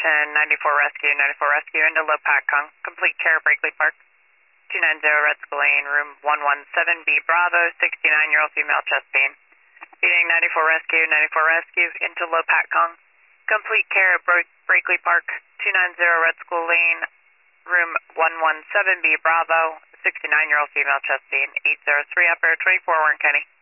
Station 94 Rescue, 94 Rescue into Lopat Kong. Complete care, Brakely Park. 290 Red Skull Lane, room 117B Bravo, 69-year-old female chest pain. Feeding 94 Rescue, 94 Rescue into Lopat Kong. Complete care at Brakely Park, 290 Red Skull Lane, room 117B Bravo, 69-year-old female chest pain. 803 up air 24 Warren County.